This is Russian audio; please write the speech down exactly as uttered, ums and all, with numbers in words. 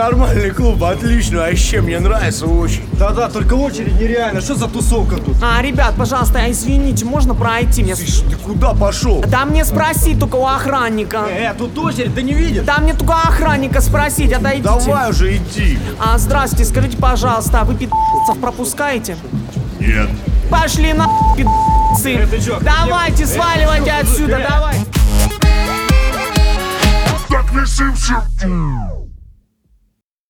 нормальный клуб, отлично, вообще, мне нравится очень. Да-да, только очередь нереально. Что за тусовка тут? А, ребят, пожалуйста, извините, можно пройти мне? Слышь, ты куда пошел? Да мне спросить только у охранника. Э, тут очередь, ты не видишь? Да мне только охранника спросить, отойдите. Давай уже иди. А, здрасте, скажите, пожалуйста, а вы пи***цев пропускаете? Нет. Пошли на пи***цы. Э, ты чё? Давайте, сваливайте э, отсюда, э. давай. Так не симся.